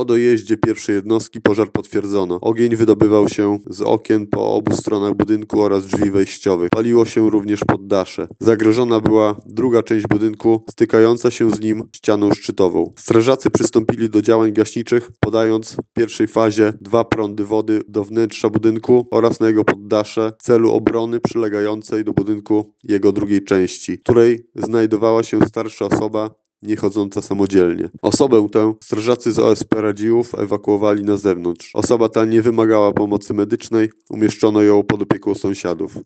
Po dojeździe pierwszej jednostki pożar potwierdzono. Ogień wydobywał się z okien po obu stronach budynku oraz drzwi wejściowych. Paliło się również poddasze. Zagrożona była druga część budynku, stykająca się z nim ścianą szczytową. Strażacy przystąpili do działań gaśniczych, podając w pierwszej fazie 2 prądy wody do wnętrza budynku oraz na jego poddasze w celu obrony przylegającej do budynku jego drugiej części, w której znajdowała się starsza osoba nie chodząca samodzielnie. Osobę tę strażacy z OSP Radziłów ewakuowali na zewnątrz. Osoba ta nie wymagała pomocy medycznej, umieszczono ją pod opieką sąsiadów.